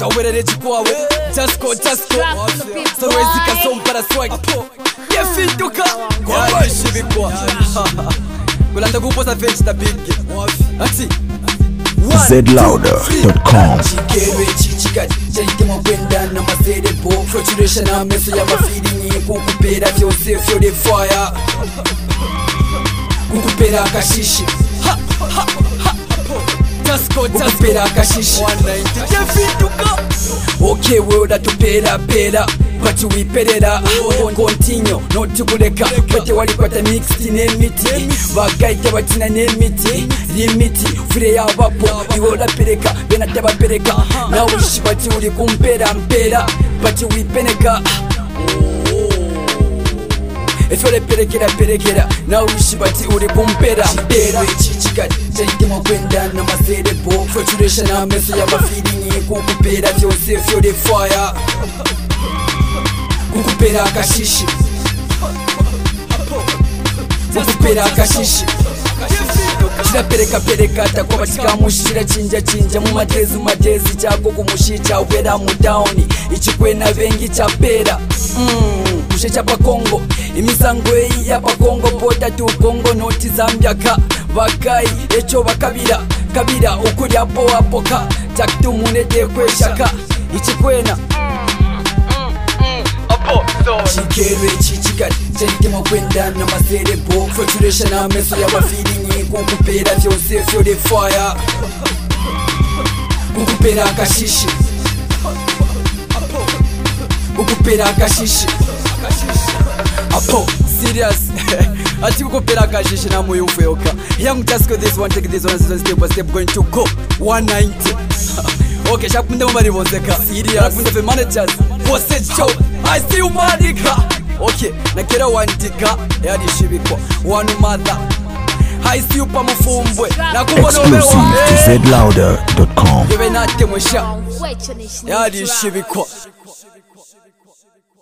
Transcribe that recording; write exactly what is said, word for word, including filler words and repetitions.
Kawere chikwawe Jasko Jasko Sorwezi kazompara swag Yefinduka Kwa shibikwa Kulanda kuposa vegeta big Ati Z louder dot com. Chikewe chichikati Chayitema kwenda na maserebo Frustration na meso ya mafeeling Kukupera vyose fyo de fire Kukupera kashishi Ha ha ha Jasko Jasko Kukupera kashishi Yefinduka Okay wewe tupera pera But we perera Continue not to kuleka Kwete wali kwata mixed nemiti Bagaite batina nemiti Limiti Fire ya wapo Iwola pereka Benate bapereka Na wishi bati uli kumpera mpera But we peneka Efole perekera perekera Na wishi bati uli kumpera mpera Chichikati Chayitema kwenda na maserebo Frustration na meso ya mafeeling Kukupera vyose fyo de fire Kukupera kashishi Kukupera kashishi Chira pereka pereka Takwa batika mushira chinja chinja Mumadezi madezi Chako kumushicha Wera mudowni Ichikwena vengi chapera Mmm Mushicha pa Kongo Imisangwe ya pa Kongo Pota tu Kongo Noti Zambiaka Bakai Echo bakabira Kabira ukuri apo apoka Takitu munete kweshaka Ichikwena Chikewe chichikati Chayitema kwenda na maserebo Frustration na meso ya mafeeling Kukupera vyose fyo de fire Kukupera kashishi Kukupera kashishi Apo serious Ati kukupera kashishi na muyufu yoka Young Jasko this one take this one step by step going to go one ninety Okay, shakunde mumari bonzeka Serious Kunde fe managers Postage show I see you madika Okay, nakera wandika Yadi shibikwa One mother I see you pa mufumbwe Exclusive to Z louder dot com. Yebe nate mwesha Yadi shibikwa